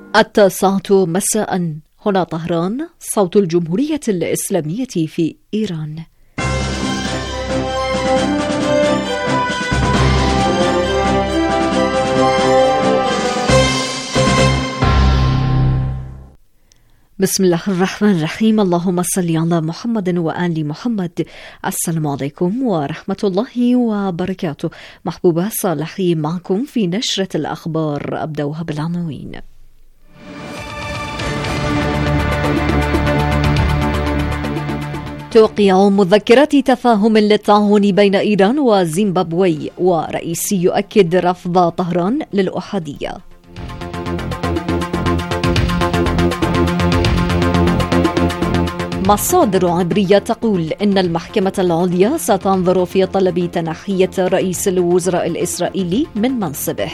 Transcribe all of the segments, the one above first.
9 مساء، هنا طهران، صوت الجمهورية الإسلامية في إيران. بسم الله الرحمن الرحيم. اللهم صل على محمد وآل محمد. السلام عليكم ورحمة الله وبركاته. محبوبة صالحي معكم في نشرة الأخبار. أبدأها بالعناوين. توقيع مذكرات تفاهم للتعاون بين إيران وزيمبابوي، ورئيسي يؤكد رفض طهران للأحادية. مصادر عبرية تقول إن المحكمة العليا ستنظر في طلب تنحية رئيس الوزراء الإسرائيلي من منصبه.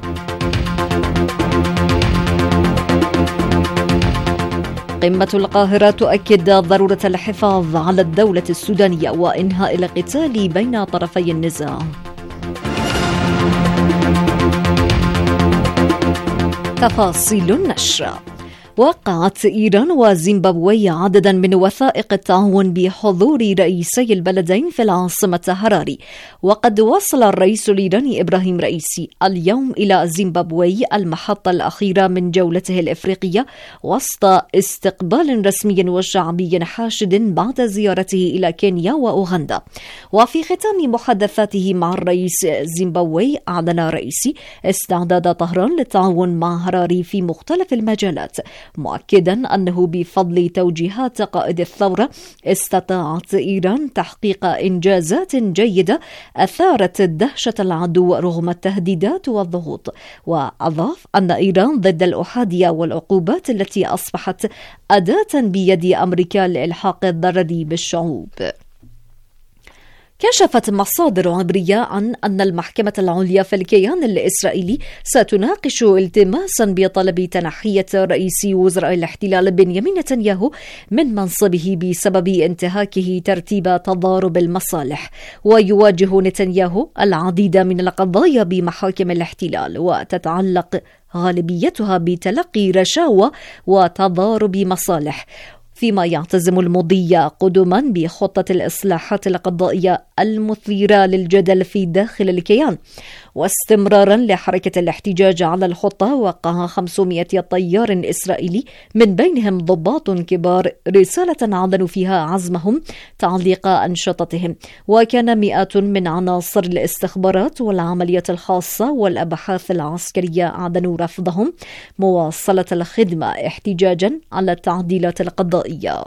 قمة القاهرة تؤكد ضرورة الحفاظ على الدولة السودانية وإنهاء القتال بين طرفي النزاع. تفاصيل النشر. وقعت إيران وزيمبابوي عددا من وثائق التعاون بحضور رئيسي البلدين في العاصمة هراري، وقد وصل الرئيس الإيراني إبراهيم رئيسي اليوم إلى زيمبابوي المحطة الأخيرة من جولته الإفريقية وسط استقبال رسمي وشعبي حاشد بعد زيارته إلى كينيا وأوغندا. وفي ختام محادثاته مع الرئيس زيمبابوي، أعلن رئيسي استعداد طهران للتعاون مع هراري في مختلف المجالات، مؤكدا أنه بفضل توجيهات قائد الثورة استطاعت إيران تحقيق إنجازات جيدة أثارت دهشة العدو رغم التهديدات والضغوط. وأضاف أن إيران ضد الأحادية والعقوبات التي أصبحت أداة بيد أمريكا لإلحاق الضرر بالشعوب. كشفت مصادر عبرية عن أن المحكمة العليا في الكيان الإسرائيلي ستناقش التماسا بطلب تنحية رئيس وزراء الاحتلال بنيامين نتنياهو من منصبه بسبب انتهاكه ترتيب تضارب المصالح. ويواجه نتنياهو العديد من القضايا بمحاكم الاحتلال، وتتعلق غالبيتها بتلقي رشاوى وتضارب مصالح، فيما يعتزم المضي قدما بخطة الإصلاحات القضائية المثيرة للجدل في داخل الكيان. واستمرارا لحركة الاحتجاج على الخطة، وقع 500 طيار إسرائيلي من بينهم ضباط كبار رسالة أعلنوا فيها عزمهم تعليق أنشطتهم. وكان مئات من عناصر الاستخبارات والعمليات الخاصة والأبحاث العسكرية أعلنوا رفضهم مواصلة الخدمة احتجاجا على التعديلات القضائية.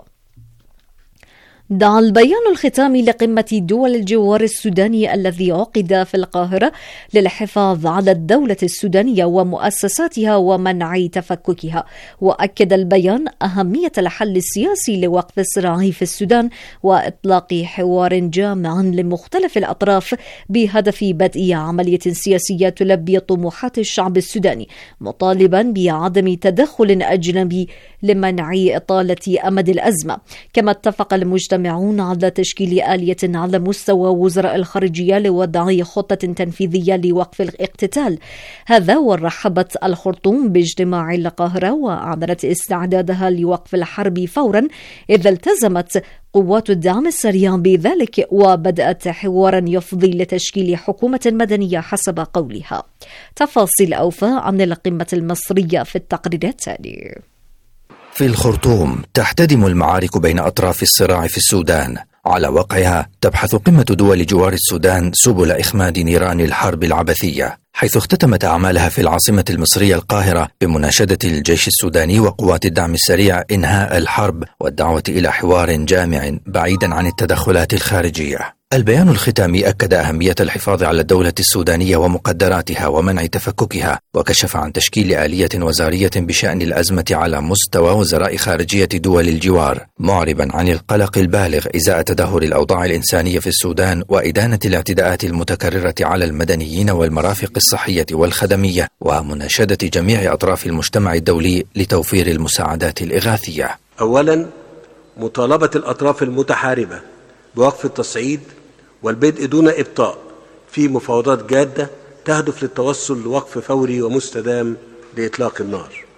دعا البيان الختامي لقمة دول الجوار السوداني الذي عقد في القاهرة للحفاظ على الدولة السودانية ومؤسساتها ومنع تفككها. وأكد البيان أهمية الحل السياسي لوقف الصراع في السودان وإطلاق حوار جامع لمختلف الأطراف بهدف بدء عملية سياسية تلبي طموحات الشعب السوداني، مطالبا بعدم تدخل أجنبي لمنع إطالة أمد الأزمة. كما اتفق المجتمعون على تشكيل آلية على مستوى وزراء الخارجية لوضع خطة تنفيذية لوقف الاقتتال. هذا ورحبت الخرطوم باجتماع القاهرة وأعلنت استعدادها لوقف الحرب فورا إذا التزمت قوات الدعم السريع بذلك، وبدأت حوارا يفضي لتشكيل حكومة مدنية حسب قولها. تفاصيل أوفى عن القمة المصرية في التقرير التالي. في الخرطوم تحتدم المعارك بين أطراف الصراع في السودان. على وقعها تبحث قمة دول جوار السودان سبل إخماد نيران الحرب العبثية، حيث اختتمت أعمالها في العاصمة المصرية القاهرة بمناشدة الجيش السوداني وقوات الدعم السريع إنهاء الحرب والدعوة إلى حوار جامع بعيدا عن التدخلات الخارجية. البيان الختامي أكد أهمية الحفاظ على الدولة السودانية ومقدراتها ومنع تفككها، وكشف عن تشكيل آلية وزارية بشأن الأزمة على مستوى وزراء خارجية دول الجوار، معربا عن القلق البالغ إزاء تدهور الأوضاع الإنسانية في السودان وإدانة الاعتداءات المتكررة على المدنيين والمرافق الصحية والخدمية، ومناشدة جميع أطراف المجتمع الدولي لتوفير المساعدات الإغاثية. أولا، مطالبة الأطراف المتحاربة بوقف التصعيد والبدء دون إبطاء في مفاوضات جادة تهدف للتوصل لوقف فوري ومستدام لإطلاق النار.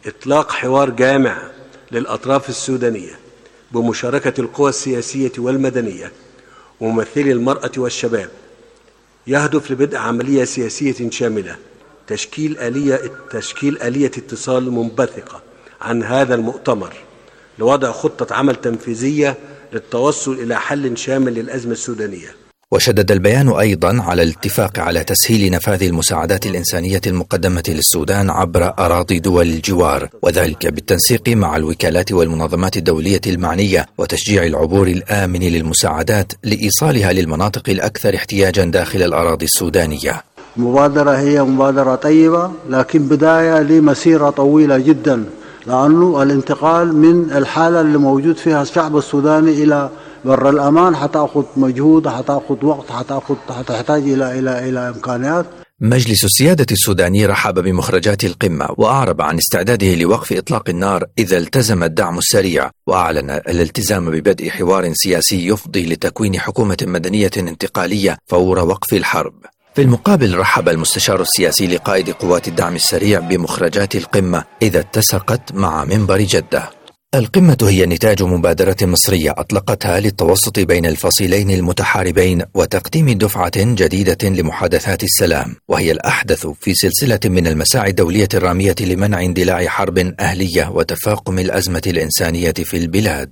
إطلاق حوار جامع للأطراف السودانية بمشاركة القوى السياسية والمدنية وممثلي المرأة والشباب، يهدف لبدء عملية سياسية شاملة تشكيل آلية اتصال منبثقة عن هذا المؤتمر لوضع خطة عمل تنفيذية للتوصل إلى حل شامل للأزمة السودانية. وشدد البيان أيضا على الاتفاق على تسهيل نفاذ المساعدات الإنسانية المقدمة للسودان عبر أراضي دول الجوار، وذلك بالتنسيق مع الوكالات والمنظمات الدولية المعنية، وتشجيع العبور الآمن للمساعدات لإيصالها للمناطق الأكثر احتياجا داخل الأراضي السودانية. المبادرة هي مبادرة طيبة، لكن بداية لمسيرة طويلة جدا، لأنه الانتقال من الحالة اللي موجود فيها الشعب السوداني إلى بر الأمان حتأخذ مجهود، حتأخذ وقت، حتحتاج إلى إمكانيات. مجلس السيادة السوداني رحب بمخرجات القمة وأعرب عن استعداده لوقف إطلاق النار إذا التزم الدعم السريع، وأعلن الالتزام ببدء حوار سياسي يفضي لتكوين حكومة مدنية انتقالية فور وقف الحرب. في المقابل رحب المستشار السياسي لقائد قوات الدعم السريع بمخرجات القمة إذا اتسقت مع منبر جدة. القمة هي نتاج مبادرة مصرية أطلقتها للتوسط بين الفصيلين المتحاربين وتقديم دفعة جديدة لمحادثات السلام، وهي الأحدث في سلسلة من المساعي الدولية الرامية لمنع اندلاع حرب أهلية وتفاقم الأزمة الإنسانية في البلاد.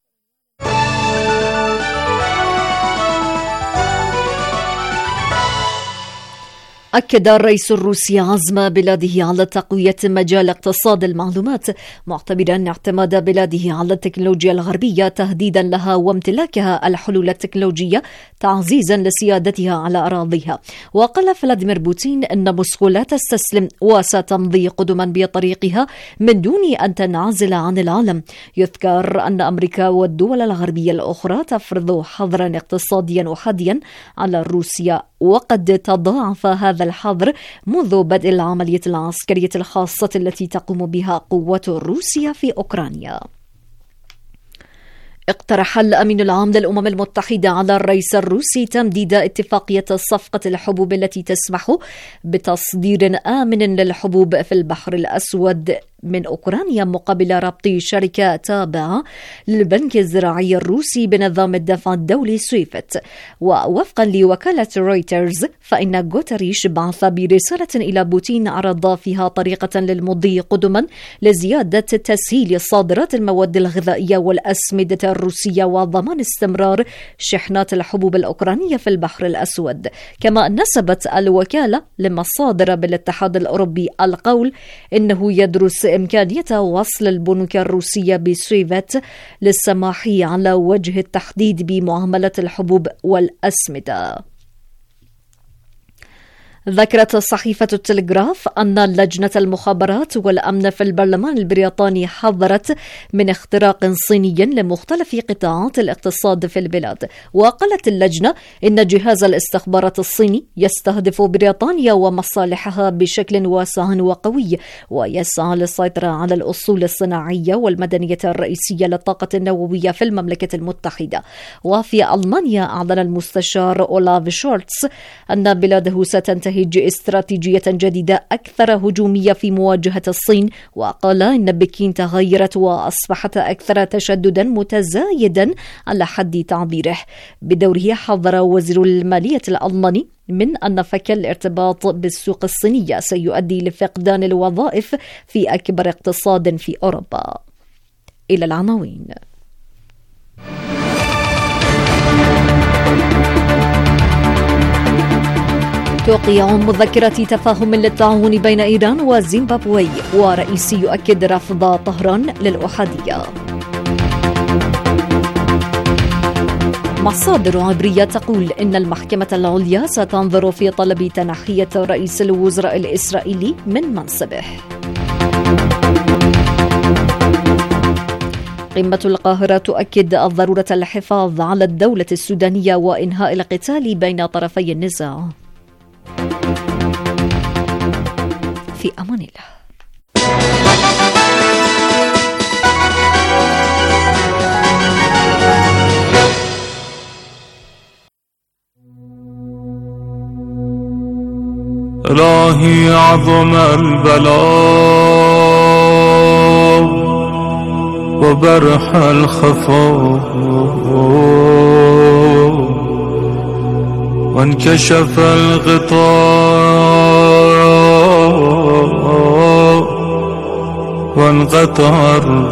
أكد الرئيس الروسي عزم بلاده على تقوية مجال اقتصاد المعلومات، معتبرا اعتماد بلاده على التكنولوجيا الغربية تهديدا لها وامتلاكها الحلول التكنولوجية تعزيزا لسيادتها على أراضيها. وقال فلاديمير بوتين أن موسكو لا تستسلم وستمضي قدما بطريقها من دون أن تنعزل عن العالم. يذكر أن أمريكا والدول الغربية الأخرى تفرض حظرا اقتصاديا أحاديا على روسيا، وقد تضاعف هذا الحظر منذ بدء العملية العسكرية الخاصة التي تقوم بها قوات روسيا في أوكرانيا. اقترح الأمين العام للأمم المتحدة على الرئيس الروسي تمديد اتفاقية صفقة الحبوب التي تسمح بتصدير آمن للحبوب في البحر الأسود من أوكرانيا مقابل ربط شركة تابعة للبنك الزراعي الروسي بنظام الدفع الدولي سويفت. ووفقا لوكالة رويترز فإن غوتريش بعث برسالة إلى بوتين عرض فيها طريقة للمضي قدما لزيادة تسهيل صادرات المواد الغذائية والأسمدة الروسية وضمان استمرار شحنات الحبوب الأوكرانية في البحر الأسود. كما نسبت الوكالة لمصادر بالاتحاد الأوروبي القول إنه يدرس إمكانية وصل البنوك الروسية بسويفت للسماح على وجه التحديد بمعاملة الحبوب والأسمدة. ذكرت صحيفة التلغراف أن لجنة المخابرات والأمن في البرلمان البريطاني حذرت من اختراق صيني لمختلف قطاعات الاقتصاد في البلاد. وقالت اللجنة إن جهاز الاستخبارات الصيني يستهدف بريطانيا ومصالحها بشكل واسع وقوي، ويسعى للسيطرة على الأصول الصناعية والمدنية الرئيسية للطاقة النووية في المملكة المتحدة. وفي ألمانيا أعلن المستشار أولاف شولتز أن بلاده ستنتهج استراتيجية جديدة أكثر هجومية في مواجهة الصين، وقال إن بكين تغيرت وأصبحت أكثر تشددا متزايدا على حد تعبيره. بدوره حذر وزير المالية الألماني من أن فك الارتباط بالسوق الصينية سيؤدي لفقدان الوظائف في أكبر اقتصاد في أوروبا. إلى العناوين. توقيع مذكرة تفاهم للتعاون بين إيران وزيمبابوي، ورئيسي يؤكد رفض طهران للأحادية. مصادر عبرية تقول إن المحكمة العليا ستنظر في طلب تنحية رئيس الوزراء الإسرائيلي من منصبه. قمة القاهرة تؤكد ضرورة الحفاظ على الدولة السودانية وإنهاء القتال بين طرفي النزاع. في أمان الله. إلهي عظم البلاء برح الخفاء وانكشف الغطاء وانقطع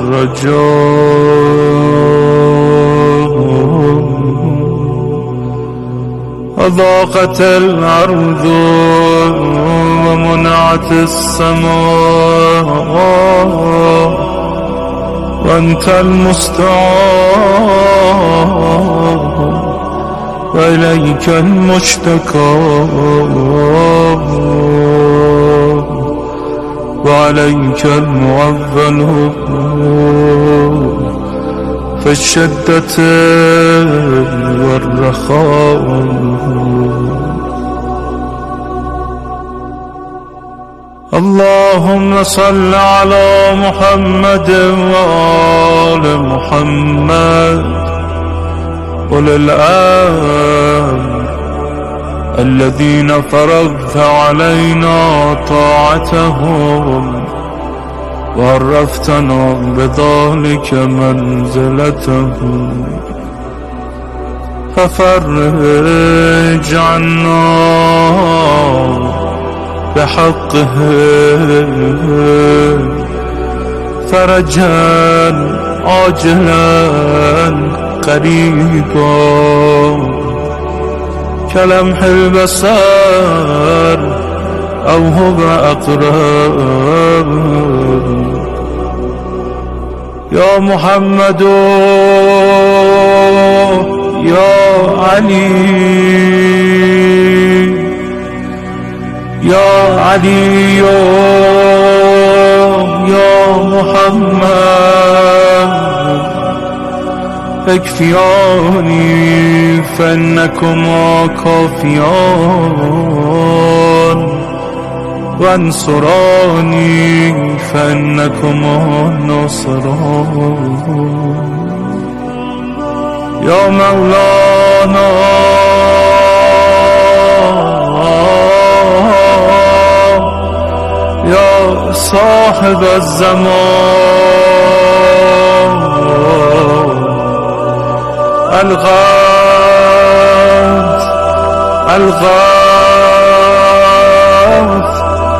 الرجاء وضاقت الأرض ومنعت السماء وأنت المستعان وإليك المشتكى وعليك المعول في الشدة والرخاء. اللهم صل على محمد وآل محمد أولي الأمر الذين فرضت علينا طاعتهم وعرفتنا بذلك منزلتهم، ففرج عنا بحقه فرجا عاجلا قريبا كلمح البصر أو هو أقرب. يا محمد يا علي يا علي يا محمد اكفياني فإنكما كافيان وانصراني فإنكما ناصران. يا مولانا يا صاحب الزمان الغوث الغوث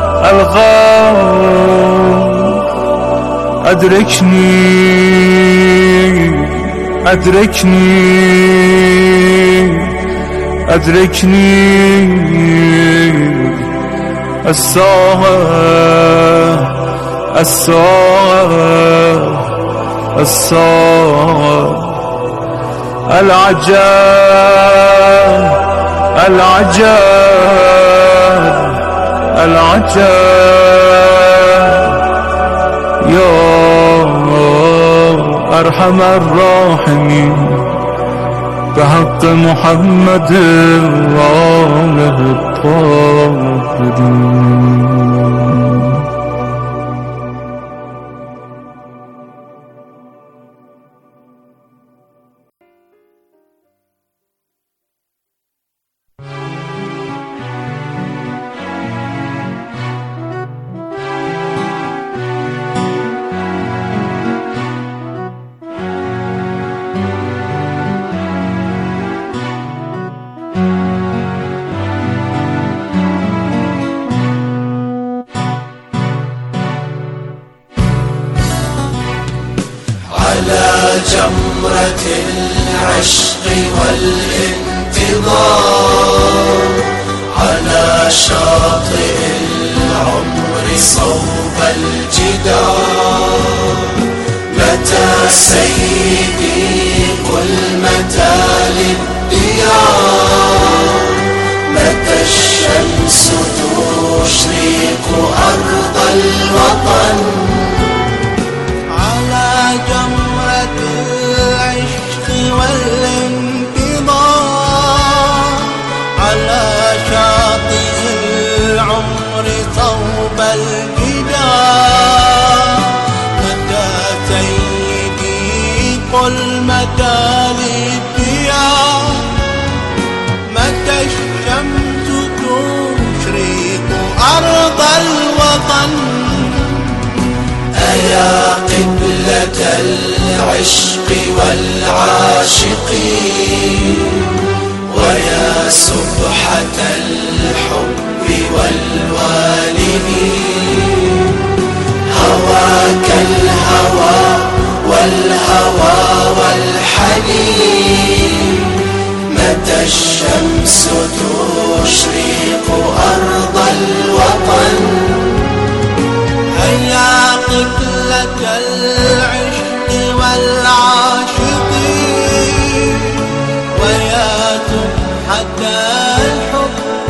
الغوث أدركني أدركني أدركني الساعة الساعة الساعة العجاب العجاب العجاب. يا أرحم الراحمين بحق محمد وآله الطاهرين. جمرة العشق والانتظار على شاطئ العمر صوب الجدار. متى سيدي قل متى للديار، متى الشمس تشرق أرض الوطن. والانتظار على شاطئ العمر صوب الجدار. متى سيدي قل متى للديار، متى الشمس تشرق أرض الوطن. أيا قبلة العشق والعاشقين ويا سبحة الحب والوالدين هواك الهوى والهوى والحنين متى الشمس تشرق أرض الوطن هيا قبلة العشق والعاشقين ويا سبحة الحب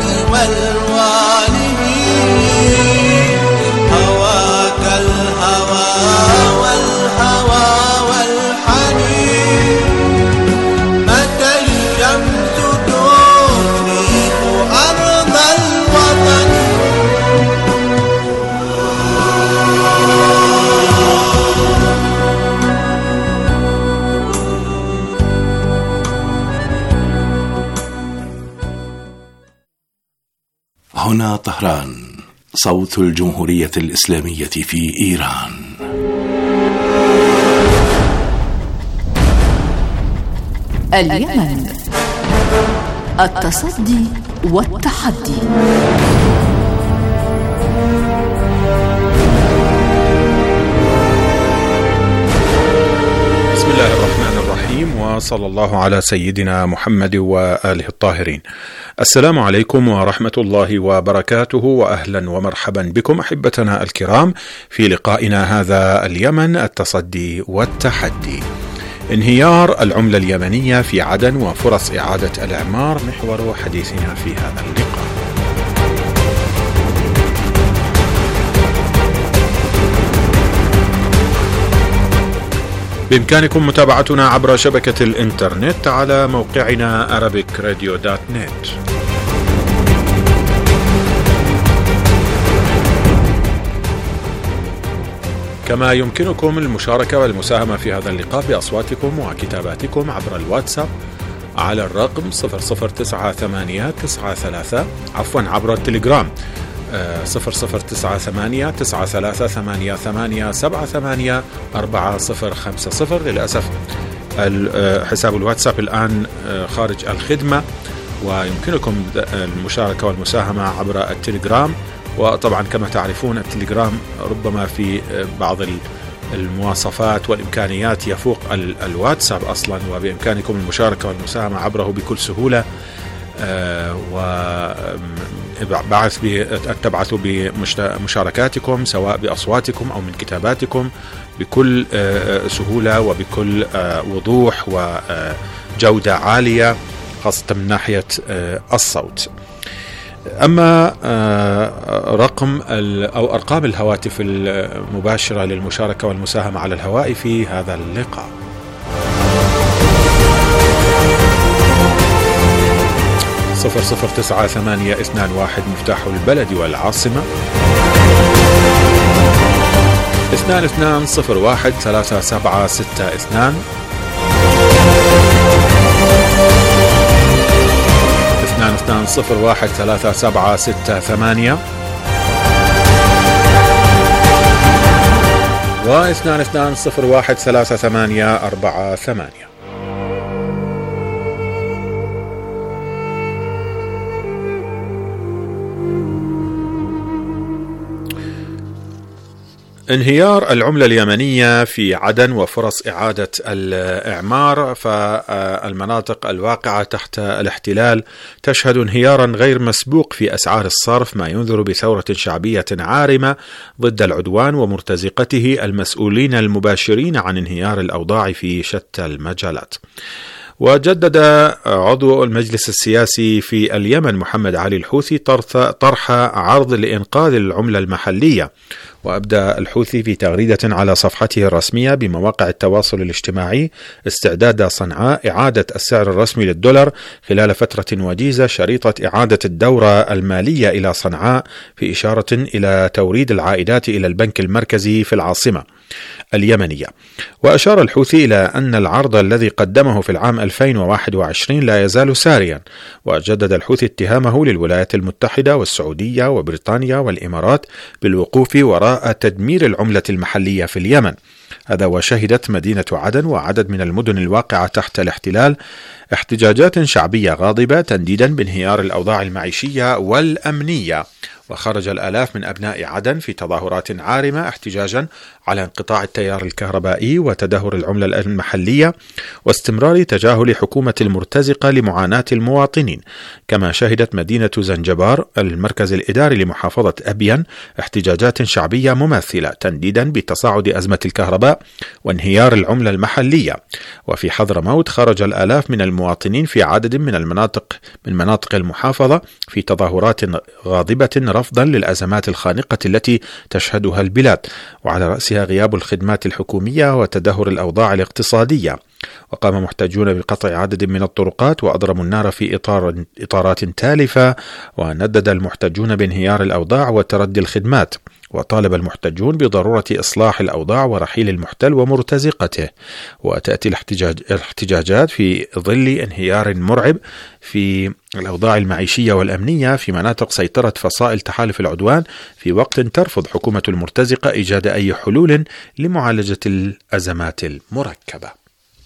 والوالدين هواك الهوى والهوى والحنين متى الشمس تشرق أرض الوطن هنا طهران، صوت الجمهورية الإسلامية في إيران. اليمن، التصدي والتحدي. بسم الله الرحمن الرحيم، وصلى الله على سيدنا محمد وآله الطاهرين. السلام عليكم ورحمة الله وبركاته، وأهلا ومرحبا بكم أحبتنا الكرام في لقائنا هذا اليمن، التصدي والتحدي. انهيار العملة اليمنية في عدن وفرص إعادة الإعمار محور حديثنا في هذا اللقاء. بإمكانكم متابعتنا عبر شبكة الإنترنت على موقعنا arabicradio.net. كما يمكنكم المشاركة والمساهمة في هذا اللقاء بأصواتكم وكتاباتكم عبر الواتساب على الرقم 0098993 عبر التليجرام 0093888787450. للأسف حساب الواتساب الآن خارج الخدمة، ويمكنكم المشاركة والمساهمة عبر التليجرام. وطبعا كما تعرفون التليجرام ربما في بعض المواصفات والإمكانيات يفوق الواتساب أصلا، وبإمكانكم المشاركة والمساهمة عبره بكل سهولة، تبعثوا بمشاركاتكم سواء بأصواتكم أو من كتاباتكم بكل سهولة وبكل وضوح وجودة عالية، خاصة من ناحية الصوت. أما رقم أو أرقام الهواتف المباشرة للمشاركة والمساهمة على الهواء في هذا اللقاء: 0098221 مفتاح البلد والعاصمة، 22013762، 22013768، و 22013848. انهيار العملة اليمنية في عدن وفرص إعادة الإعمار. فالمناطق الواقعة تحت الاحتلال تشهد انهيارا غير مسبوق في أسعار الصرف، ما ينذر بثورة شعبية عارمة ضد العدوان ومرتزقته المسؤولين المباشرين عن انهيار الأوضاع في شتى المجالات. وجدد عضو المجلس السياسي في اليمن محمد علي الحوثي طرح عرض لإنقاذ العملة المحلية. وأبدى الحوثي في تغريدة على صفحته الرسمية بمواقع التواصل الاجتماعي استعداد صنعاء إعادة السعر الرسمي للدولار خلال فترة وجيزة شريطة إعادة الدورة المالية إلى صنعاء، في إشارة إلى توريد العائدات إلى البنك المركزي في العاصمة اليمنية. وأشار الحوثي إلى أن العرض الذي قدمه في العام 2021 لا يزال ساريا. وجدد الحوثي اتهامه للولايات المتحدة والسعودية وبريطانيا والإمارات بالوقوف وراء تدمير العملة المحلية في اليمن. هذا وشهدت مدينة عدن وعدد من المدن الواقعة تحت الاحتلال احتجاجات شعبية غاضبة تنديدا بانهيار الأوضاع المعيشية والأمنية، وخرج الآلاف من أبناء عدن في تظاهرات عارمة احتجاجا على انقطاع التيار الكهربائي وتدهور العملة المحلية واستمرار تجاهل حكومة المرتزقة لمعاناة المواطنين. كما شهدت مدينة زنجبار المركز الإداري لمحافظة أبين احتجاجات شعبية مماثلة تنديدا بتصاعد أزمة الكهرباء وانهيار العملة المحلية. وفي حضرموت خرج الآلاف من المواطنين في عدد من مناطق المحافظة في تظاهرات غاضبة رفضا للأزمات الخانقة التي تشهدها البلاد، وعلى رأسها غياب الخدمات الحكومية وتدهور الأوضاع الاقتصادية. وقام محتجون بقطع عدد من الطرقات وأضرموا النار في إطارات تالفة، وندد المحتجون بانهيار الأوضاع وتردي الخدمات، وطالب المحتجون بضرورة إصلاح الأوضاع ورحيل المحتل ومرتزقته. وتأتي الاحتجاجات في ظل انهيار مرعب في الأوضاع المعيشية والأمنية في مناطق سيطرة فصائل تحالف العدوان، في وقت ترفض حكومة المرتزقة إيجاد أي حلول لمعالجة الأزمات المركبة.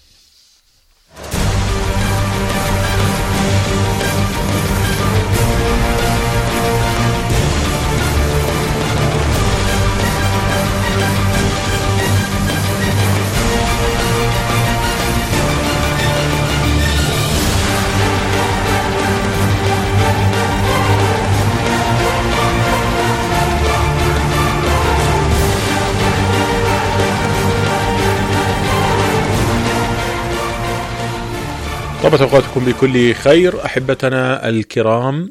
طابت أوقاتكم بكل خير أحبتنا الكرام.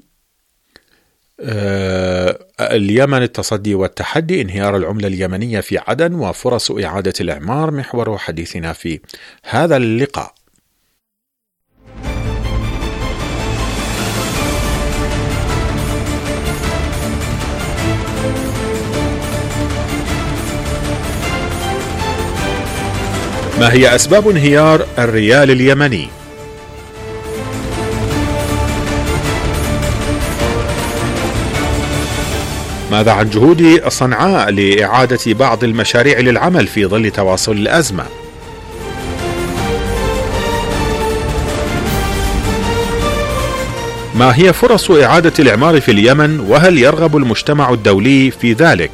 اليمن التصدي والتحدي، انهيار العملة اليمنية في عدن وفرص إعادة الإعمار محور حديثنا في هذا اللقاء. ما هي أسباب انهيار الريال اليمني؟ ماذا عن جهود صنعاء لإعادة بعض المشاريع للعمل في ظل تواصل الأزمة؟ ما هي فرص إعادة الإعمار في اليمن، وهل يرغب المجتمع الدولي في ذلك؟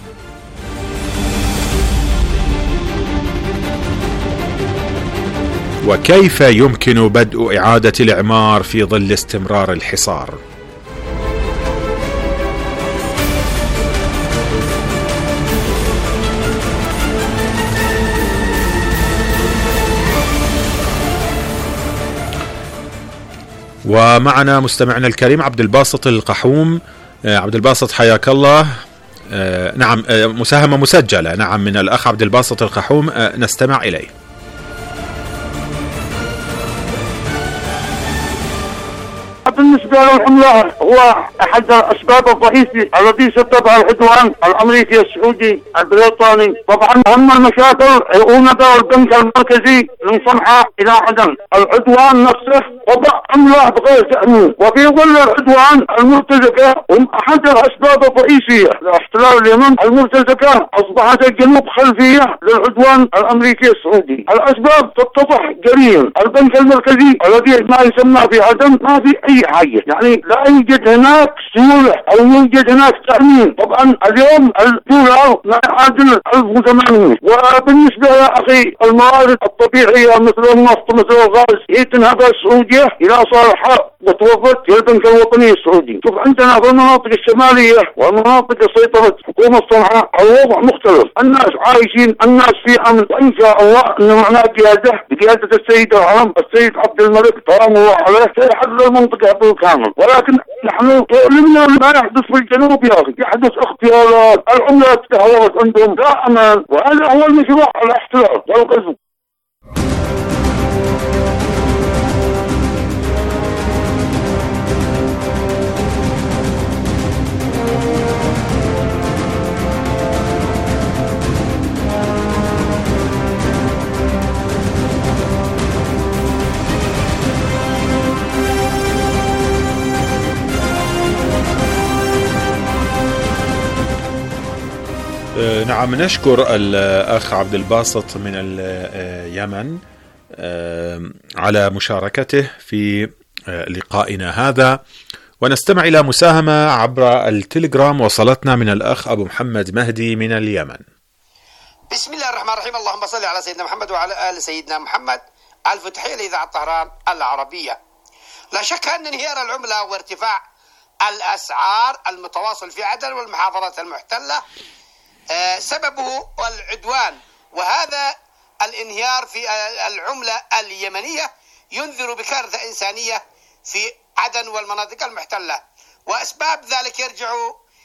وكيف يمكن بدء إعادة الإعمار في ظل استمرار الحصار؟ ومعنا مستمعنا الكريم عبد الباسط القحوم. عبد الباسط حياك الله. نعم، مساهمة مسجلة نعم من الأخ عبد الباسط القحوم، نستمع إليه. بالنسبة للعملة هو أحد الأسباب الرئيسية التي سببها العدوان الأمريكي السعودي البريطاني. طبعا أهم المشاكل هنا البنك المركزي من صنعاء إلى عدن. العدوان نفسه وضع عملة بغير تأمين، وفي ظل العدوان المرتزقة هم أحد الأسباب الرئيسية لاحتلال اليمن. المرتزقة أصبحت الجنوب خلفية للعدوان الأمريكي السعودي. الأسباب تتضح جليا. البنك المركزي الذي ما يسمى في عدن ما في أي حاجة، يعني لا يوجد هناك سيولة أو يوجد هناك تأمين. طبعا اليوم الدولار لا يعادل 1800. وبالنسبة يا أخي الموارد الطبيعية مثل النفط مثل الغاز هي تنهب السعودية إلى صالحها وتوفر في البنك الوطني السعودي. شوف عندنا في المناطق الشمالية والمناطق سيطرة حكومة صنعاء الوضع مختلف، الناس عايشين، الناس في أمن، وإن شاء الله أن معنا بقيادة السيد العام السيد عبد الملك سلام الله عليه سيحرر المنطقة بالكامل. ولكن نحن لمنا ما يحدث في الجنوب يا أخي، يحدث اغتيالات، العملات تهورت عندهم، لا أمان، وهذا هو المشروع الاحتلال والغزو. نعم، نشكر الأخ عبد الباسط من اليمن على مشاركته في لقائنا هذا، ونستمع إلى مساهمة عبر التليجرام وصلتنا من الأخ أبو محمد مهدي من اليمن. بسم الله الرحمن الرحيم، اللهم صل على سيدنا محمد وعلى آل سيدنا محمد. ألف تحية لإذاعة طهران العربية. لا شك أن انهيار العملة وارتفاع الأسعار المتواصل في عدن والمحافظات المحتلة سببه العدوان، وهذا الانهيار في العملة اليمنية ينذر بكارثة إنسانية في عدن والمناطق المحتلة، وأسباب ذلك يرجع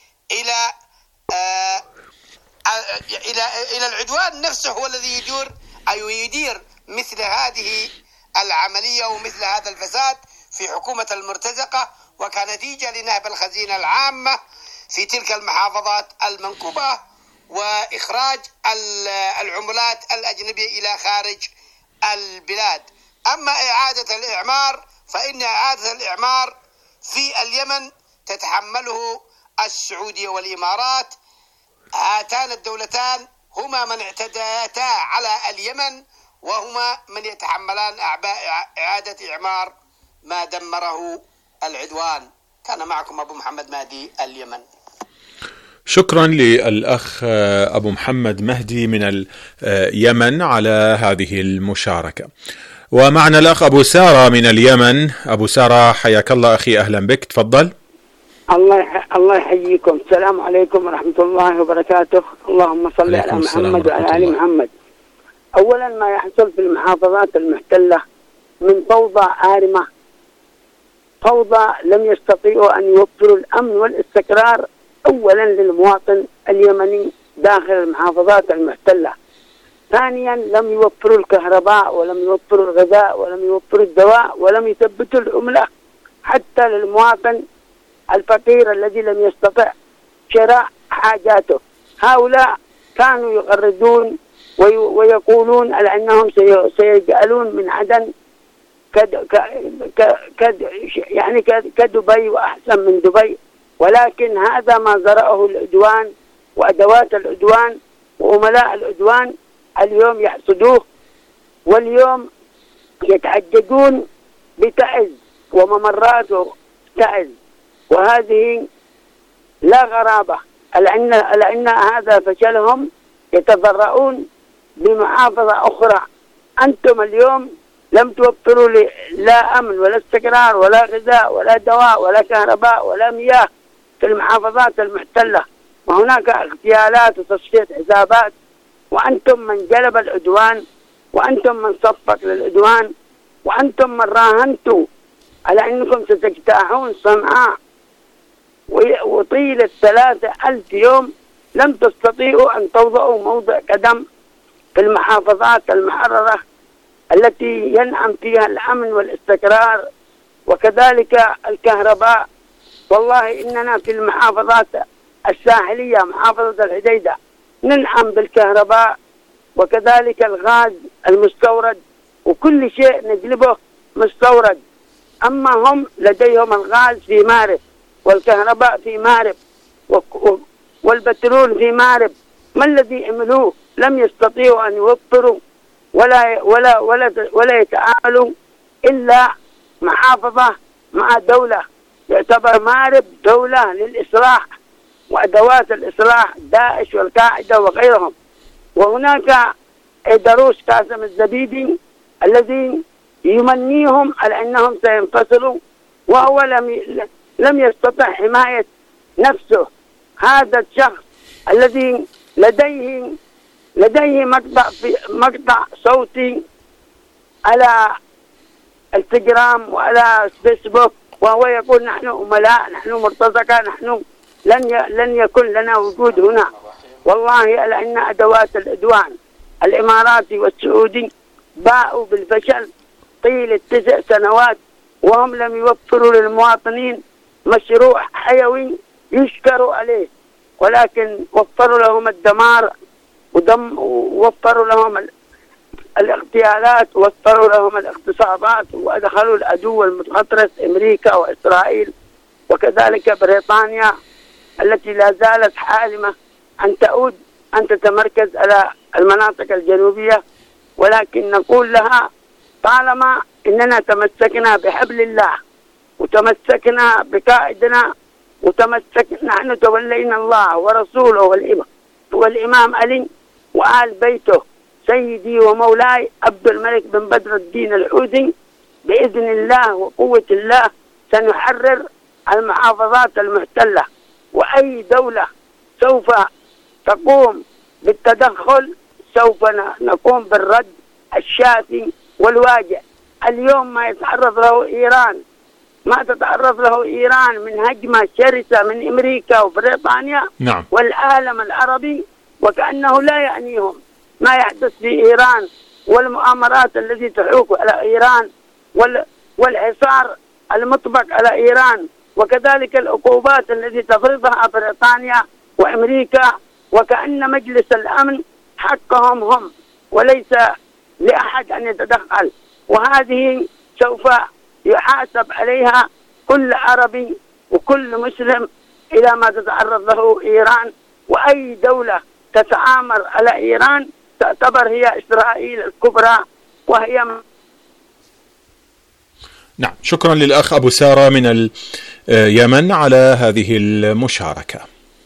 إلى العدوان نفسه، هو الذي يدير مثل هذه العملية ومثل هذا الفساد في حكومة المرتزقة، وكنتيجة لنهب الخزينة العامة في تلك المحافظات المنكوبة وإخراج العملات الأجنبية إلى خارج البلاد. أما إعادة الإعمار فإن إعادة الإعمار في اليمن تتحمله السعودية والإمارات، هاتان الدولتان هما من اعتدتا على اليمن، وهما من يتحملان أعباء إعادة إعمار ما دمره العدوان. كان معكم أبو محمد مهدي اليمن. شكرا للأخ أبو محمد مهدي من اليمن على هذه المشاركة. ومعنا الأخ أبو سارة من اليمن. أبو سارة حياك الله أخي، أهلا بك، تفضل. الله يحييكم. السلام عليكم ورحمة الله وبركاته. اللهم صل على محمد وعلى آل محمد. أولا ما يحصل في المحافظات المحتلة من فوضى عارمة، فوضى لم يستطيعوا أن يوفروا الأمن والاستقرار أولا للمواطن اليمني داخل المحافظات المحتلة. ثانيا لم يوفروا الكهرباء ولم يوفروا الغذاء ولم يوفروا الدواء ولم يثبتوا العملة حتى للمواطن الفقير الذي لم يستطع شراء حاجاته. هؤلاء كانوا يغردون ويقولون أنهم سيجعلون من عدن كدبي وأحسن من دبي، ولكن هذا ما زرعه العدوان وأدوات العدوان وعملاء العدوان اليوم يحصدوه، واليوم يتعجدون بتعز وممراته تعز، وهذه لا غرابة لأن هذا فشلهم. يتضرعون بمحافظة أخرى. أنتم اليوم لم توفروا لا أمن ولا استقرار ولا غذاء ولا دواء ولا كهرباء ولا مياه في المحافظات المحتلة، وهناك اغتيالات وتصفية حسابات، وأنتم من جلب العدوان، وأنتم من صفق للعدوان، وأنتم من راهنتوا على أنكم ستجتاحون صنعاء، وطيلة 3000 يوم لم تستطيعوا أن توضعوا موضع قدم في المحافظات المحررة التي ينعم فيها الأمن والاستقرار وكذلك الكهرباء. والله إننا في المحافظات الساحلية محافظة الحديدة ننعم بالكهرباء وكذلك الغاز المستورد، وكل شيء نجلبه مستورد. أما هم لديهم الغاز في مارب والكهرباء في مارب والبترول في مارب. ما الذي عملوه؟ لم يستطيعوا أن يوفروا ولا يتعاملوا إلا محافظة مع دولة. يعتبر مارب دولة للإصلاح وأدوات الإصلاح داعش والقاعدة وغيرهم. وهناك دروس قاسم الزبيدي الذي يمنيهم على أنهم سينفصلوا، وهو لم يستطع حماية نفسه. هذا الشخص الذي لديه مقطع صوتي على التليجرام وعلى فيسبوك، وهو يقول نحن أملاء، نحن مرتزقة، نحن لن يكن لنا وجود هنا. والله على أن أدوات العدوان الإماراتي والسعودي باءوا بالفشل طيلة 9 سنوات، وهم لم يوفروا للمواطنين مشروع حيوي يشكروا عليه، ولكن وفروا لهم الدمار ووفروا لهم الاغتيالات، ووفروا لهم الاغتصابات، وأدخلوا العدو المتغطرس أمريكا وإسرائيل وكذلك بريطانيا التي لا زالت حالمة أن تتمركز على المناطق الجنوبية، ولكن نقول لها طالما إننا تمسكنا بحبل الله وتمسكنا بقائدنا نحن تولينا الله ورسوله والإمام علي وآل بيته سيدي ومولاي عبد الملك بن بدر الدين الحوثي، بإذن الله وقوة الله سنحرر المحافظات المحتلة. وأي دولة سوف تقوم بالتدخل سوف نقوم بالرد الشافي والواجع. اليوم ما تتعرض له إيران من هجمة شرسة من أمريكا وبريطانيا والعالم العربي، وكأنه لا يعنيهم ما يحدث في إيران والمؤامرات التي تحوك على إيران والحصار المطبق على إيران، وكذلك العقوبات التي تفرضها بريطانيا وأمريكا، وكأن مجلس الأمن حقهم هم وليس لأحد أن يتدخل. وهذه سوف يحاسب عليها كل عربي وكل مسلم إلى ما تتعرض له إيران. وأي دولة تتآمر على إيران تعتبر هي إسرائيل الكبرى وهي نعم. شكرا للأخ أبو سارة من اليمن على هذه المشاركة.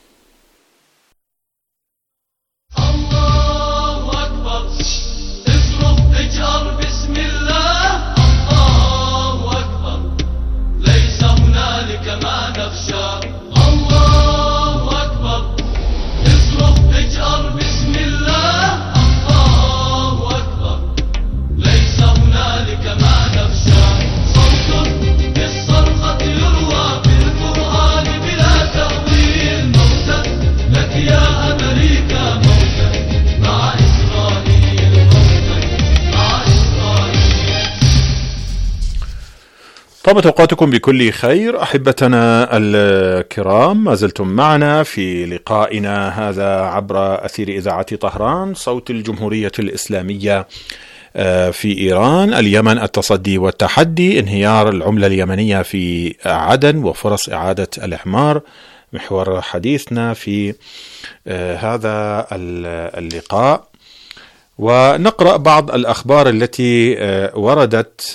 طابت أوقاتكم بكل خير أحبتنا الكرام، ما زلتم معنا في لقائنا هذا عبر أثير إذاعة طهران صوت الجمهورية الإسلامية في إيران، اليمن، التصدي والتحدي، انهيار العملة اليمنية في عدن وفرص إعادة الإعمار، محور حديثنا في هذا اللقاء. ونقرأ بعض الأخبار التي وردت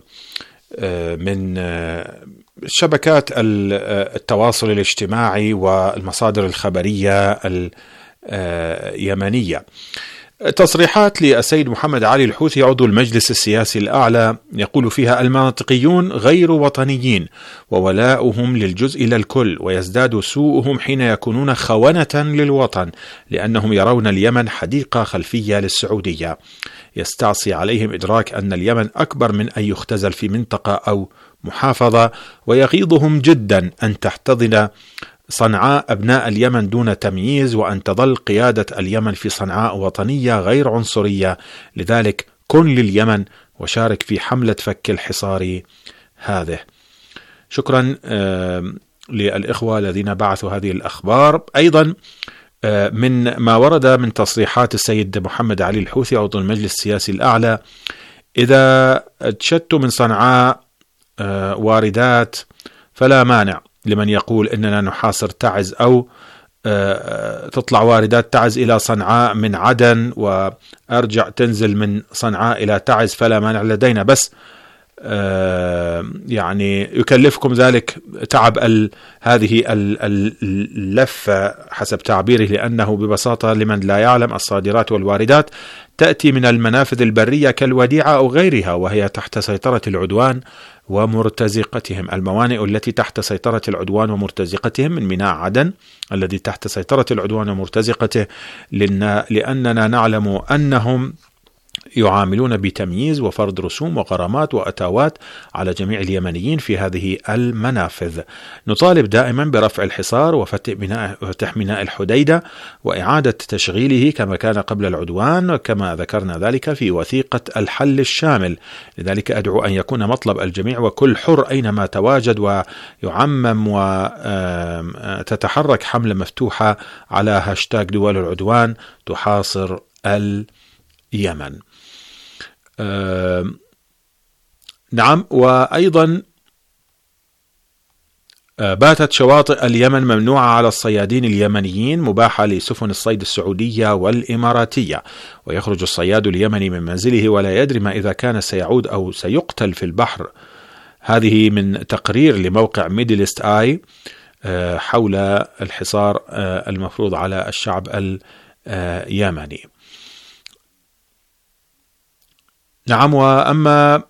من شبكات التواصل الاجتماعي والمصادر الخبرية اليمنية. تصريحات للسيد محمد علي الحوثي عضو المجلس السياسي الأعلى يقول فيها: المناطقيون غير وطنيين وولاؤهم للجزء لا الكل، ويزداد سوءهم حين يكونون خونة للوطن لأنهم يرون اليمن حديقة خلفية للسعودية. يستعصي عليهم إدراك أن اليمن أكبر من أن يختزل في منطقة أو محافظة، ويغيظهم جدا أن تحتضن صنعاء أبناء اليمن دون تمييز، وأن تظل قيادة اليمن في صنعاء وطنية غير عنصرية. لذلك كن لليمن وشارك في حملة فك الحصار هذه. شكرا للإخوة الذين بعثوا هذه الأخبار. أيضا من ما ورد من تصريحات السيد محمد علي الحوثي عضو المجلس السياسي الأعلى: إذا تشت من صنعاء واردات فلا مانع لمن يقول إننا نحاصر تعز، أو تطلع واردات تعز إلى صنعاء من عدن وأرجع تنزل من صنعاء إلى تعز، فلا مانع لدينا، بس يعني يكلفكم ذلك تعب هذه اللفة حسب تعبيره، لأنه ببساطة لمن لا يعلم الصادرات والواردات تأتي من المنافذ البرية كالوديعة أو غيرها، وهي تحت سيطرة العدوان ومرتزقتهم. الموانئ التي تحت سيطرة العدوان ومرتزقتهم من ميناء عدن الذي تحت سيطرة العدوان ومرتزقته، لأننا نعلم أنهم يعاملون بتمييز وفرض رسوم وغرامات وأتاوات على جميع اليمنيين في هذه المنافذ. نطالب دائما برفع الحصار وفتح ميناء الحديدة وإعادة تشغيله كما كان قبل العدوان، كما ذكرنا ذلك في وثيقة الحل الشامل. لذلك أدعو أن يكون مطلب الجميع وكل حر أينما تواجد ويعمم وتتحرك حملة مفتوحة على هاشتاج دول العدوان تحاصر اليمن. نعم. وأيضا باتت شواطئ اليمن ممنوعة على الصيادين اليمنيين، مباحة لسفن الصيد السعودية والإماراتية، ويخرج الصياد اليمني من منزله ولا يدري ما إذا كان سيعود أو سيقتل في البحر. هذه من تقرير لموقع ميدلست آي حول الحصار المفروض على الشعب اليمني. نعم. وأما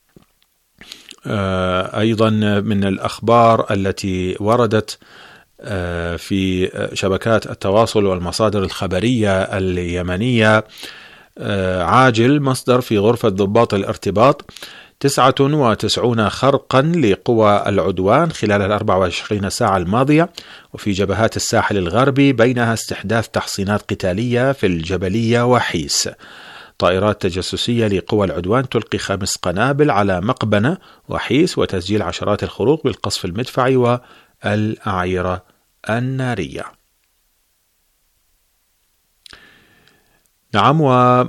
أيضا من الأخبار التي وردت في شبكات التواصل والمصادر الخبرية اليمنية، عاجل مصدر في غرفة ضباط الارتباط: 99 خرقا لقوى العدوان خلال 24 ساعة الماضية، وفي جبهات الساحل الغربي بينها استحداث تحصينات قتالية في الجبلية وحيس. طائرات تجسسية لقوى العدوان تلقي 5 قنابل على مقبنة وحيس، وتسجيل عشرات الخروق بالقصف المدفعي والأعيرة النارية. نعم.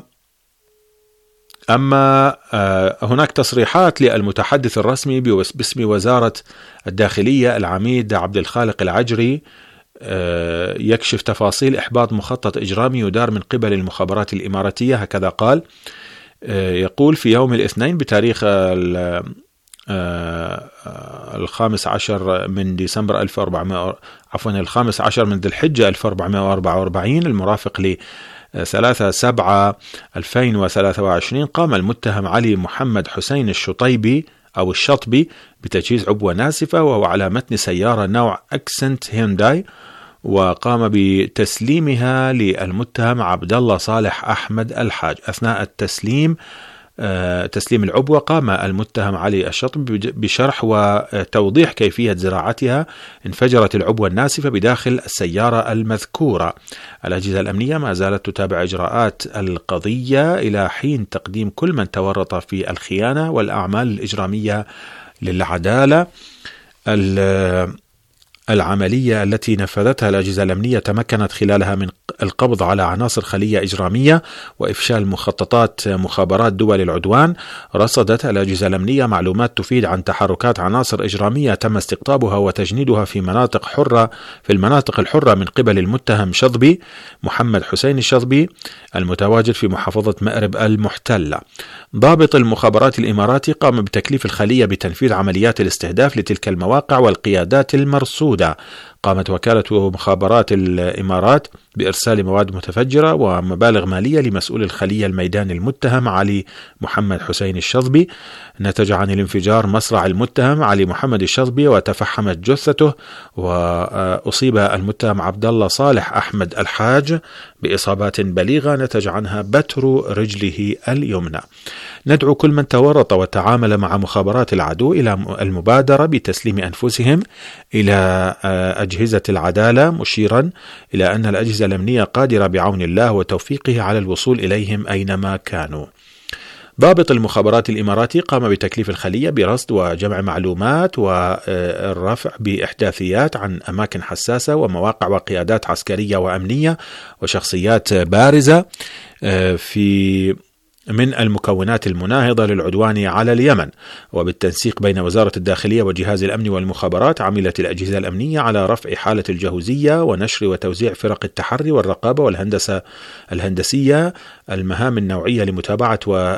أما هناك تصريحات للمتحدث الرسمي باسم وزارة الداخلية العميد عبد الخالق العجري يكشف تفاصيل إحباط مخطط إجرامي يدار من قبل المخابرات الإماراتية. هكذا قال. يقول: في يوم الاثنين بتاريخ 15 من ديسمبر 15 من ذي الحجة 1444 المرافق ل 3/7/2023 قام المتهم علي محمد حسين الشطيبي أو الشطبي بتجهيز عبوة ناسفة وهو على متن سيارة نوع أكسنت هيونداي، وقام بتسليمها للمتهم عبد الله صالح أحمد الحاج. أثناء تسليم العبوة قام المتهم علي الشطبي بشرح وتوضيح كيفية زراعتها. انفجرت العبوة الناسفة بداخل السيارة المذكورة. الأجهزة الأمنية ما زالت تتابع إجراءات القضية إلى حين تقديم كل من تورط في الخيانة والأعمال الإجرامية للعدالة. العملية التي نفذتها الأجهزة الأمنية تمكنت خلالها من القبض على عناصر خلية إجرامية وإفشال مخططات مخابرات دول العدوان. رصدت الأجهزة الأمنية معلومات تفيد عن تحركات عناصر إجرامية تم استقطابها وتجنيدها في المناطق الحرة من قبل المتهم شظبي محمد حسين الشظبي المتواجد في محافظة مأرب المحتلة. ضابط المخابرات الإماراتي قام بتكليف الخلية بتنفيذ عمليات الاستهداف لتلك المواقع والقيادات المرصودة. قامت وكالة مخابرات الإمارات بإرسال مواد متفجرة ومبالغ مالية لمسؤول الخلية الميداني المتهم علي محمد حسين الشظبي. نتج عن الانفجار مصرع المتهم علي محمد الشظبي وتفحمت جثته، وأصيب المتهم عبد الله صالح أحمد الحاج بإصابات بليغة نتج عنها بتر رجله اليمنى. ندعو كل من تورط وتعامل مع مخابرات العدو إلى المبادرة بتسليم أنفسهم إلى أجهزة العدالة، مشيرا إلى أن الأجهزة الأمنية قادرة بعون الله وتوفيقه على الوصول إليهم أينما كانوا. ضابط المخابرات الإماراتي قام بتكليف الخلية برصد وجمع معلومات والرفع بإحداثيات عن أماكن حساسة ومواقع وقيادات عسكرية وأمنية وشخصيات بارزة من المكونات المناهضة للعدوان على اليمن. وبالتنسيق بين وزارة الداخلية وجهاز الأمن والمخابرات عملت الأجهزة الأمنية على رفع حالة الجهوزية ونشر وتوزيع فرق التحري والرقابة والهندسة الهندسية المهام النوعية لمتابعة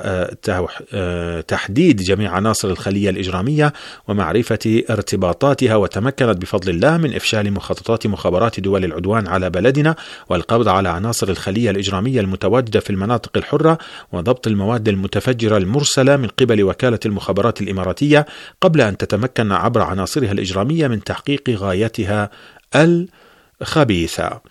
وتحديد جميع عناصر الخلية الإجرامية ومعرفة ارتباطاتها. وتمكنت بفضل الله من إفشال مخططات مخابرات دول العدوان على بلدنا والقبض على عناصر الخلية الإجرامية المتواجدة في المناطق الحرة وضبط المواد المتفجرة المرسلة من قبل وكالة المخابرات الإماراتية قبل أن تتمكن عبر عناصرها الإجرامية من تحقيق غايتها الخبيثة.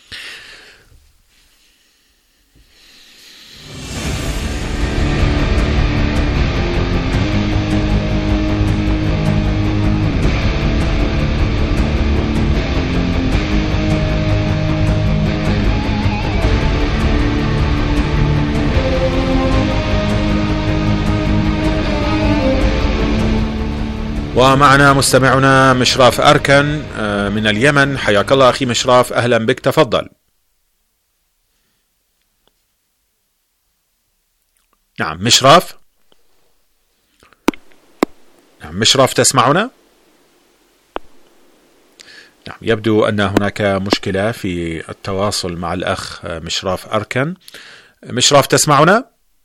ومعنا مستمعنا مشراف أركن من اليمن. حياك الله أخي مشراف، أهلا بك، تفضل. نعم مشراف، نعم مشراف تسمعنا؟ نعم، يبدو أن هناك مشكلة في التواصل مع الأخ مشراف أركن. مشراف تسمعنا؟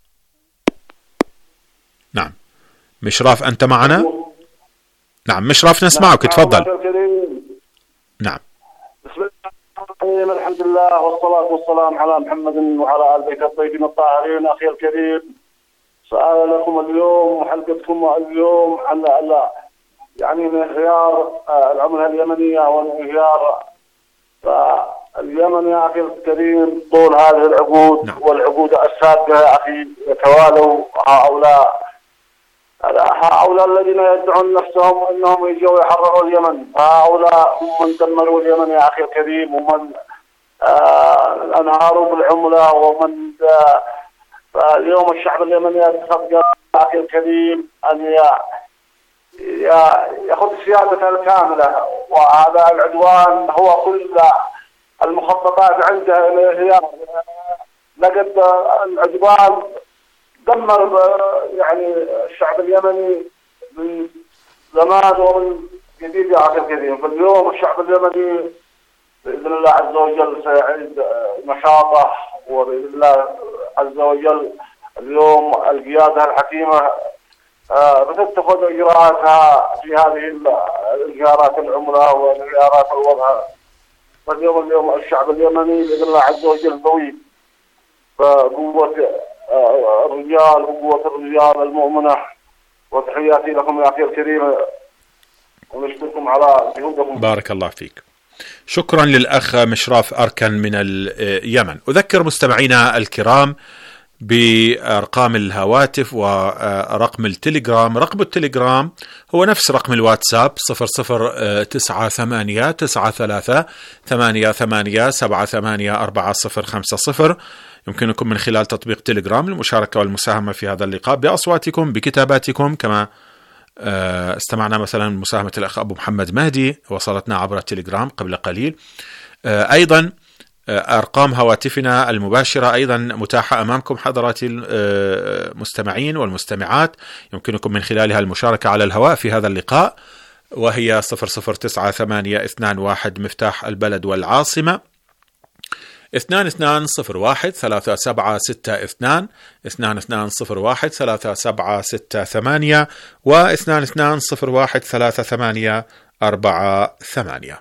نعم مشراف أنت معنا؟ نعم مشراف نسمعك، تفضل. نعم. بسم الله الحمد لله والصلاة والسلام على محمد وعلى آل بيت الطيبين الطاهرين. أخي الكريم، سؤال لكم اليوم وحلقتكم اليوم على يعني انهيار العملة اليمنية وانهيار اليمن. يا أخي الكريم، طول هذه العقود والعقود السابقة يا أخي يتوالوا هؤلاء الذين يدعون نفسهم أنهم يجوا يحرروا اليمن. هؤلاء هم من دمروا اليمن يا أخي الكريم، ومن انهاروا بالعملة، ومن اليوم الشعب اليمني يتفقد يا أخي الكريم أن يأخذ السيادة الكاملة. وهذا العدوان هو كل المخططات عنده الانهيار. لقد العدوان دمر يعني الشعب اليمني من زمان ومن جديد يا أخي الكريم. فاليوم الشعب اليمني بإذن الله عز وجل سيعيد نشاطه، وبإذن الله عز وجل اليوم القيادة الحكيمة بتتخذ إجراءاتها في هذه الانهيارات العملة وانهيارات الوضع. فاليوم الشعب اليمني بإذن الله عز وجل قوي، فقوة الرجال وقوة الرجال المؤمنة. وتحياتي لكم يا أخي الكريم، ونشكركم على جهودكم. بارك الله فيك. شكرا للأخ مشراف أركن من اليمن. أذكر مستمعينا الكرام بأرقام الهواتف ورقم التليجرام. رقم التليجرام هو نفس رقم الواتساب 00989388784050. يمكنكم من خلال تطبيق تليجرام المشاركة والمساهمة في هذا اللقاء بأصواتكم بكتاباتكم، كما استمعنا مثلا مساهمة الأخ أبو محمد مهدي وصلتنا عبر التليجرام قبل قليل. أيضا أرقام هواتفنا المباشرة أيضا متاحة أمامكم حضرات المستمعين والمستمعات، يمكنكم من خلالها المشاركة على الهواء في هذا اللقاء، وهي 009821 مفتاح البلد والعاصمة، 2201-3762 2201-3768 و2201-3848.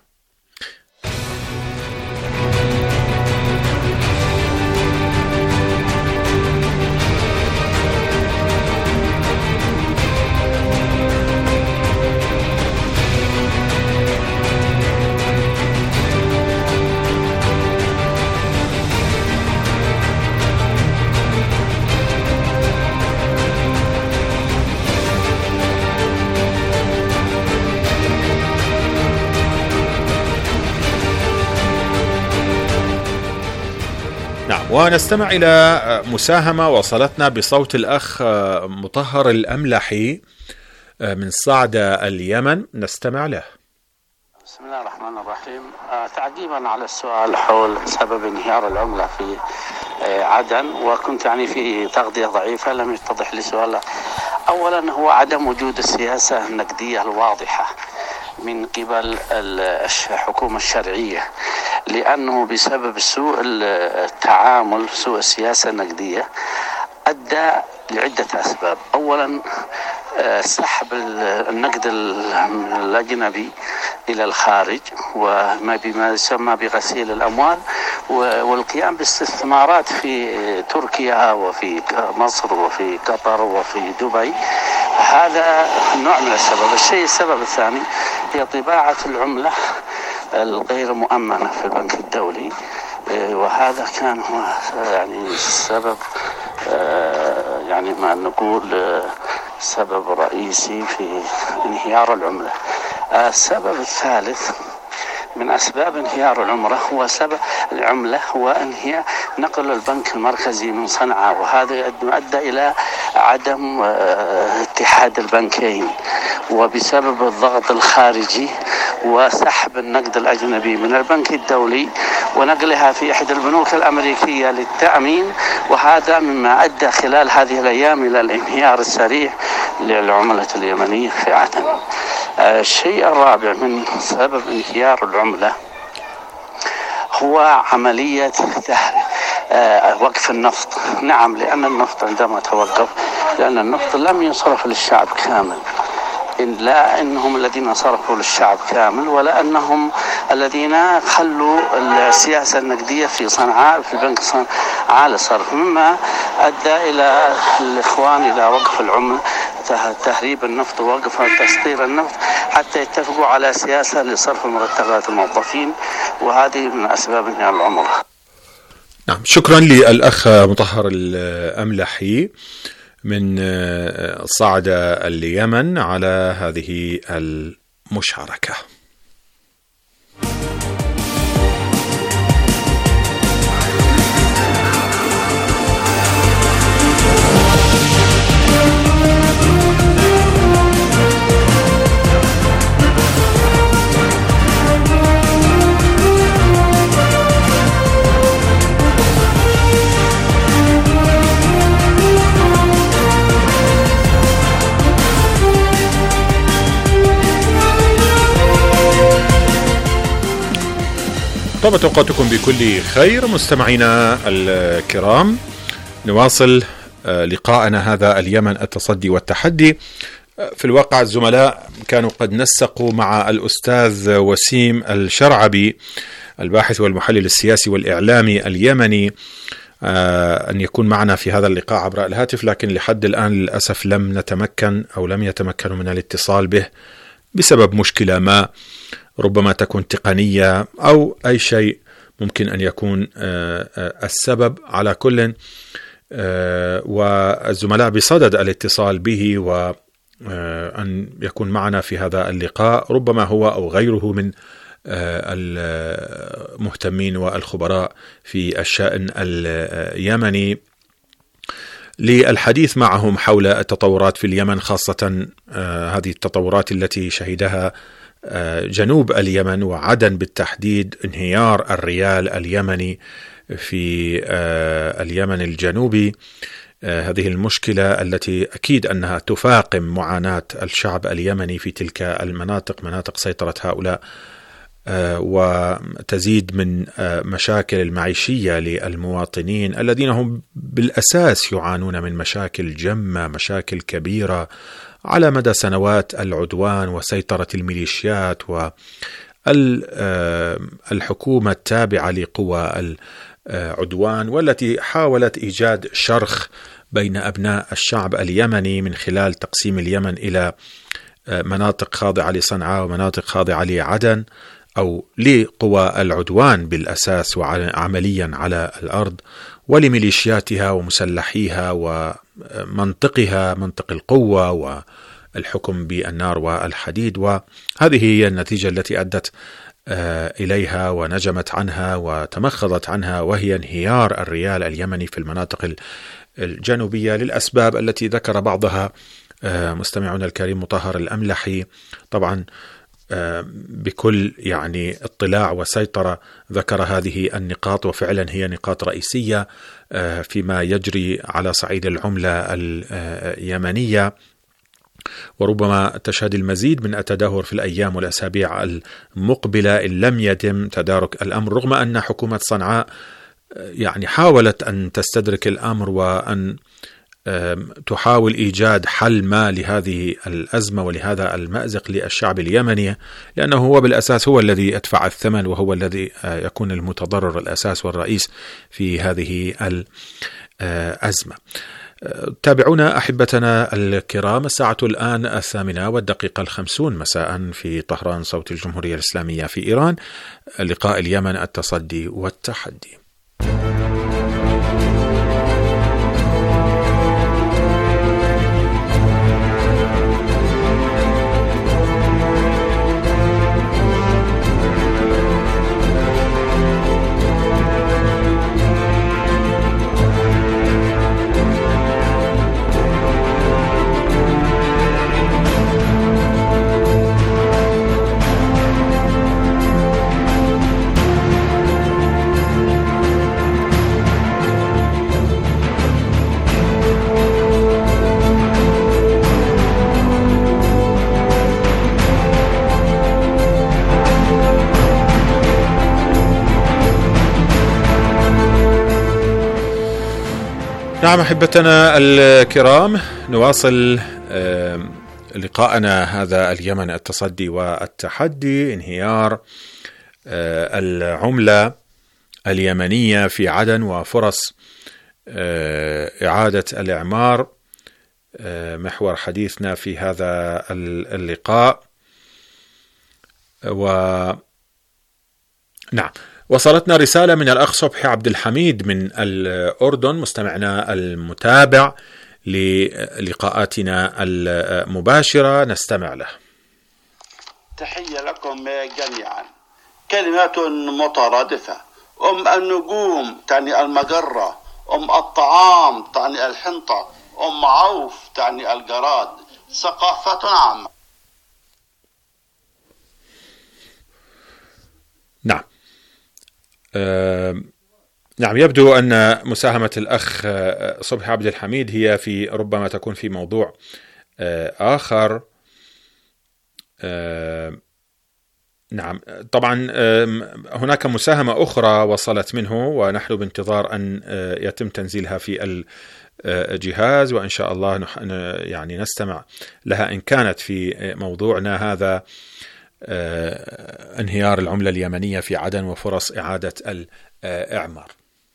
ونستمع إلى مساهمة وصلتنا بصوت الأخ مطهر الأملحي من صعدة اليمن، نستمع له. بسم الله الرحمن الرحيم. تعقيبا على السؤال حول سبب انهيار العملة في عدن، وكنت يعني في تغذية ضعيفة لم يتضح لي سؤال. أولا هو عدم وجود السياسة النقدية الواضحة من قبل الحكومة الشرعية، لأنه بسبب سوء التعامل، سوء السياسة النقدية، أدى لعدة أسباب. أولا سحب النقد الأجنبي إلى الخارج، وما بما يسمى بغسيل الأموال، والقيام باستثمارات في تركيا وفي مصر وفي قطر وفي دبي. هذا نوع من السبب. السبب الثاني هي طباعة العملة الغير مؤمنة في البنك الدولي، وهذا كان هو يعني السبب، يعني ما نقول سبب رئيسي في انهيار العملة. السبب الثالث من أسباب انهيار العملة هو انهيار نقل البنك المركزي من صنعاء، وهذا أدى إلى عدم اتحاد البنكين، وبسبب الضغط الخارجي وسحب النقد الأجنبي من البنك الدولي ونقلها في إحدى البنوك الأمريكية للتأمين، وهذا مما أدى خلال هذه الأيام إلى الانهيار السريع للعملة اليمنية في عدن. الشيء الرابع من سبب انهيار العملة هو عملية وقف النفط. نعم، لأن النفط عندما توقف، لأن النفط لم يصرف للشعب كامل، لا أنهم الذين صرفوا للشعب كامل، ولا أنهم الذين خلوا السياسة النقدية في صنعاء في بنك صنعاء للصرف، مما أدى إلى الإخوان إلى وقف العمل، تهريب النفط ووقف تصدير النفط حتى يتفقوا على سياسة لصرف مرتبات الموظفين، وهذه من أسباب انهيار العملة. نعم، شكرا للأخ مطهر الأملحي من صعدة اليمن على هذه المشاركة. طابت أوقاتكم بكل خير مستمعينا الكرام. نواصل لقاءنا هذا اليمن التصدي والتحدي. في الواقع الزملاء كانوا قد نسقوا مع الأستاذ وسيم الشرعبي الباحث والمحلل السياسي والإعلامي اليمني أن يكون معنا في هذا اللقاء عبر الهاتف، لكن لحد الآن للأسف لم يتمكنوا من الاتصال به بسبب مشكلة ما، ربما تكون تقنية أو أي شيء ممكن أن يكون السبب. على كل والزملاء بصدد الاتصال به وأن يكون معنا في هذا اللقاء، ربما هو أو غيره من المهتمين والخبراء في الشأن اليمني للحديث معهم حول التطورات في اليمن، خاصة هذه التطورات التي شهدها جنوب اليمن وعدن بالتحديد، انهيار الريال اليمني في اليمن الجنوبي. هذه المشكلة التي أكيد أنها تفاقم معاناة الشعب اليمني في تلك المناطق، مناطق سيطرة هؤلاء، وتزيد من مشاكل المعيشية للمواطنين الذين هم بالأساس يعانون من مشاكل جمة، مشاكل كبيرة على مدى سنوات العدوان وسيطرة الميليشيات والحكومة التابعة لقوى العدوان، والتي حاولت إيجاد شرخ بين أبناء الشعب اليمني من خلال تقسيم اليمن إلى مناطق خاضعة لصنعاء ومناطق خاضعة لعدن، أو لقوى العدوان بالأساس وعمليا على الأرض، ولميليشياتها ومسلحيها ومنطقها، منطق القوة والحكم بالنار والحديد. وهذه هي النتيجة التي أدت إليها ونجمت عنها وتمخضت عنها، وهي انهيار الريال اليمني في المناطق الجنوبية للأسباب التي ذكر بعضها مستمعنا الكريم مطهر الأملحي، طبعا بكل اطلاع وسيطرة ذكر هذه النقاط، وفعلا هي نقاط رئيسية فيما يجري على صعيد العملة اليمنية، وربما تشهد المزيد من التدهور في الأيام والأسابيع المقبلة إن لم يتم تدارك الأمر، رغم أن حكومة صنعاء حاولت أن تستدرك الأمر وأن تحاول إيجاد حل ما لهذه الأزمة ولهذا المأزق للشعب اليمني، لأنه هو بالأساس هو الذي يدفع الثمن، وهو الذي يكون المتضرر الأساس والرئيس في هذه الأزمة. تابعونا أحبتنا الكرام، الساعة الآن 8:50 مساء في طهران، صوت الجمهورية الإسلامية في إيران، لقاء اليمن التصدي والتحدي. نعم أحبتنا الكرام، نواصل لقاءنا هذا اليمن التصدي والتحدي. انهيار العملة اليمنية في عدن وفرص إعادة الإعمار محور حديثنا في هذا اللقاء. نعم، وصلتنا رسالة من الأخ صبحي عبد الحميد من الأردن، مستمعنا المتابع للقاءاتنا المباشرة، نستمع له. تحية لكم جميعا. كلمات مترادفة: النجوم تعني المجرة، الطعام تعني الحنطة، عوف تعني الجراد، ثقافة عامة. نعم. نعم، يبدو أن مساهمة الأخ صبحي عبد الحميد هي في ربما تكون في موضوع آخر. نعم، طبعا هناك مساهمة أخرى وصلت منه ونحن بانتظار أن يتم تنزيلها في الجهاز، وإن شاء الله يعني نستمع لها إن كانت في موضوعنا هذا، انهيار العملة اليمنية في عدن وفرص إعادة الإعمار.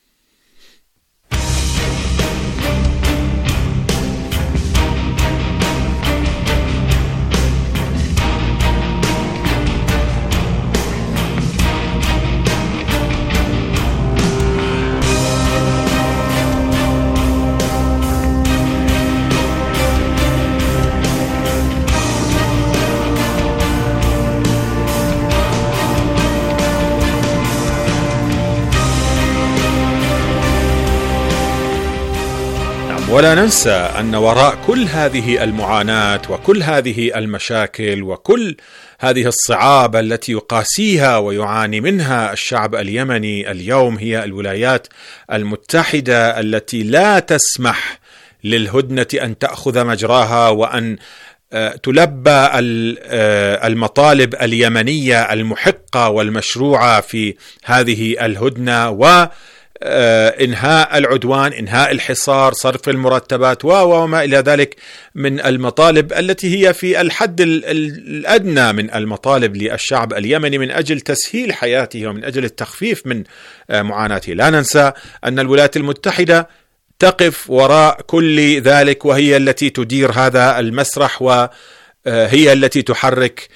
ولا ننسى أن وراء كل هذه المعاناة وكل هذه المشاكل وكل هذه الصعاب التي يقاسيها ويعاني منها الشعب اليمني اليوم هي الولايات المتحدة، التي لا تسمح للهدنة أن تأخذ مجراها وأن تلبى المطالب اليمنية المحقة والمشروعة في هذه الهدنة، وإنهاء العدوان، إنهاء الحصار، صرف المرتبات وما إلى ذلك من المطالب التي هي في الحد الأدنى من المطالب للشعب اليمني من أجل تسهيل حياته ومن أجل التخفيف من معاناته. لا ننسى أن الولايات المتحدة تقف وراء كل ذلك، وهي التي تدير هذا المسرح، وهي التي تحرك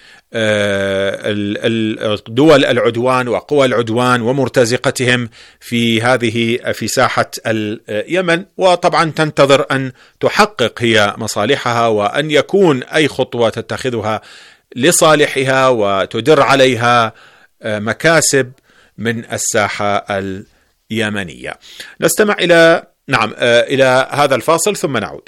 دول العدوان وقوى العدوان ومرتزقتهم في ساحة اليمن، وطبعا تنتظر أن تحقق هي مصالحها وأن يكون أي خطوة تتخذها لصالحها وتدر عليها مكاسب من الساحة اليمنية. نستمع إلى هذا الفاصل ثم نعود.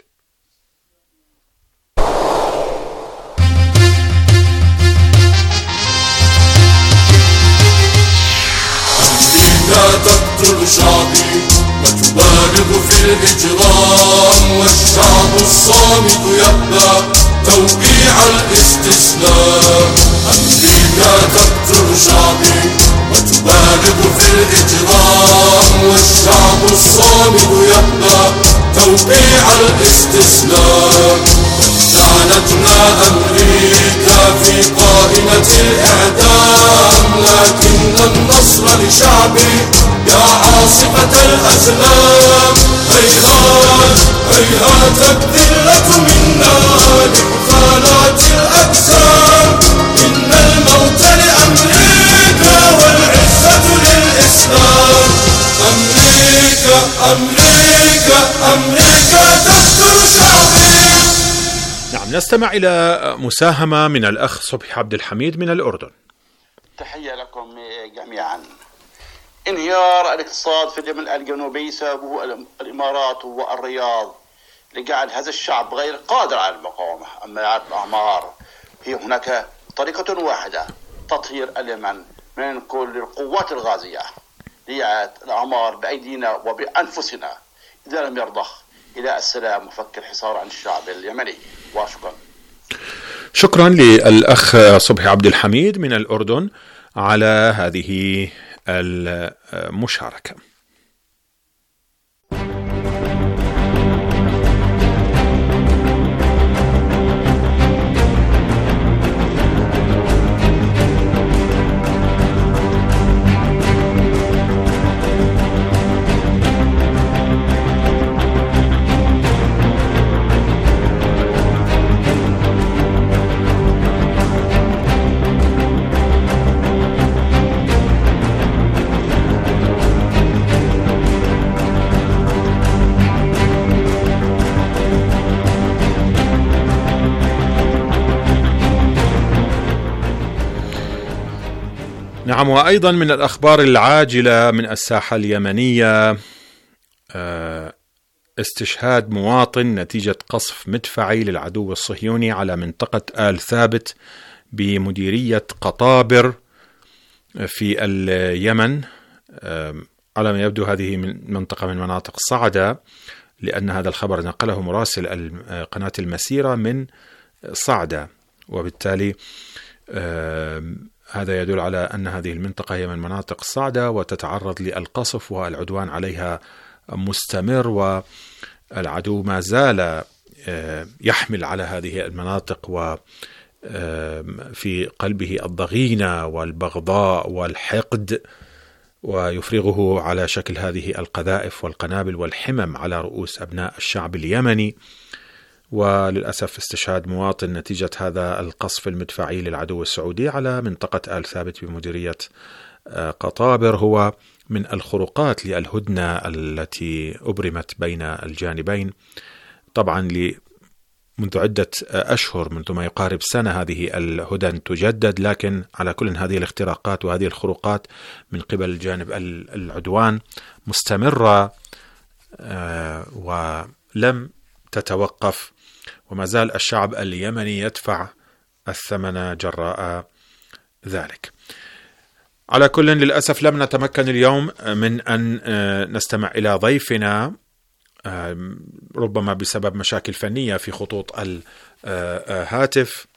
تقتل شعبي وتبالغ في الإجرام، والشعب الصامت يأبى توقيع الاستسلام. أمريكا تقتل شعبي وتبالغ في الإجرام، والشعب الصامت يأبى توقيع الاستسلام. جعلتنا أمريكا في قائمة الإعدام، لكن النصر لشعبي يا عاصفة الأزلام. هيهات هيهات الذلة منا لمخالات الأجسام، إن الموت لأمريكا والعزة للإسلام. أمريكا أمريكا أمريكا تقتل شعبي. نعم، نستمع إلى مساهمة من الأخ صبحي عبد الحميد من الأردن. تحية لكم جميعا. انهيار الاقتصاد في اليمن الجنوبي سببه الإمارات والرياض لجعل هذا الشعب غير قادر على المقاومة. أما إعادة الأعمار هي هناك طريقة واحدة: تطهير اليمن من كل القوات الغازية لإعادة الأعمار بأيدينا وبأنفسنا. إذا لم يرضخ إلى السلام وفك الحصار عن الشعب اليمني. وشكرا. شكرا للأخ صبحي عبد الحميد من الأردن على هذه المشاركة. نعم، وأيضا من الأخبار العاجلة من الساحة اليمنية استشهاد مواطن نتيجة قصف مدفعي للعدو الصهيوني على منطقة آل ثابت بمديرية قطابر في اليمن. على ما يبدو هذه من منطقة من مناطق صعدة، لأن هذا الخبر نقله مراسل قناة المسيرة من صعدة، وبالتالي هذا يدل على أن هذه المنطقة هي من مناطق صعدة وتتعرض للقصف والعدوان عليها مستمر، والعدو ما زال يحمل على هذه المناطق وفي قلبه الضغينة والبغضاء والحقد، ويفرغه على شكل هذه القذائف والقنابل والحمم على رؤوس أبناء الشعب اليمني. وللأسف استشهاد مواطن نتيجة هذا القصف المدفعي للعدو السعودي على منطقة آل ثابت بمديرية قطابر هو من الخروقات للهدنة التي أبرمت بين الجانبين. طبعا منذ عدة أشهر، منذ ما يقارب سنة، هذه الهدن تجدد، لكن على كل هذه الاختراقات وهذه الخروقات من قبل الجانب العدوان مستمرة ولم تتوقف، وما زال الشعب اليمني يدفع الثمن جراء ذلك. على كل للأسف لم نتمكن اليوم من أن نستمع إلى ضيفنا، ربما بسبب مشاكل فنية في خطوط الهاتف.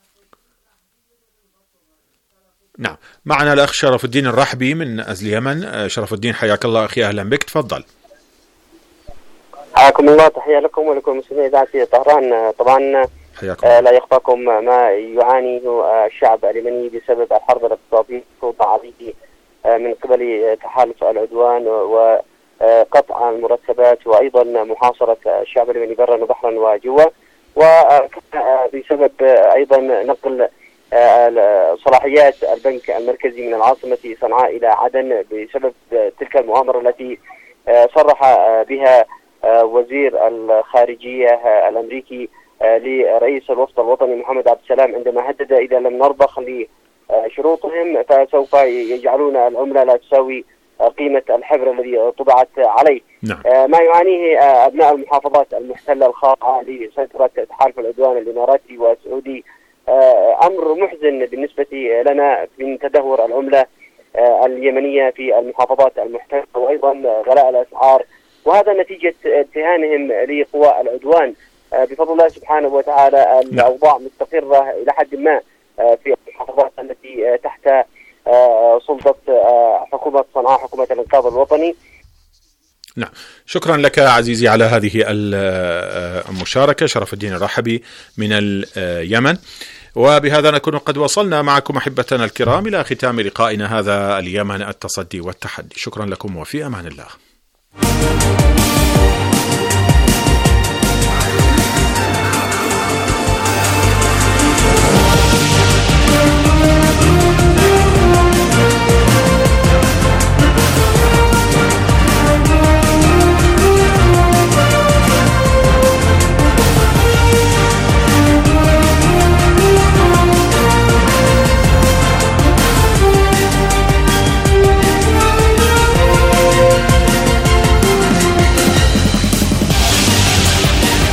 نعم، معنا الأخ شرف الدين الرحبي من اليمن. شرف الدين، حياك الله أخي، أهلا بك، تفضل. حياكم الله، تحية لكم ولكم مسؤولين إذاعة طهران. طبعا لا يخفاكم ما يعانيه الشعب اليمني بسبب الحرب الاقتصادية عليه من قبل تحالف العدوان وقطع المرتبات، وأيضا محاصرة الشعب اليمني برا وبحرا وجوا، وبسبب أيضا نقل صلاحيات البنك المركزي من العاصمة صنعاء إلى عدن بسبب تلك المؤامرة التي صرح بها وزير الخارجية الأمريكي لرئيس الوفد الوطني محمد عبد السلام عندما هدد إذا لم نرضخ لشروطهم فسوف يجعلون العملة لا تساوي قيمة الحبر الذي طبعت عليه. نعم. ما يعانيه أبناء المحافظات المحتلة الخاضعة لسيطرة تحالف العدوان الإماراتي والسعودي أمر محزن بالنسبة لنا من تدهور العملة اليمنية في المحافظات المحتلة، وأيضا غلاء الأسعار، وهذا نتيجة اتهامهم لقوى العدوان. بفضل الله سبحانه وتعالى الأوضاع مستقرة إلى حد ما في المحافظات التي تحت سلطة حكومة صنعاء، حكومة الإنقاذ الوطني. نعم، شكرا لك عزيزي على هذه المشاركة، شرف الدين الرحبي من اليمن. وبهذا نكون قد وصلنا معكم أحبتنا الكرام إلى ختام لقائنا هذا، اليمن التصدي والتحدي. شكرا لكم وفي أمان الله.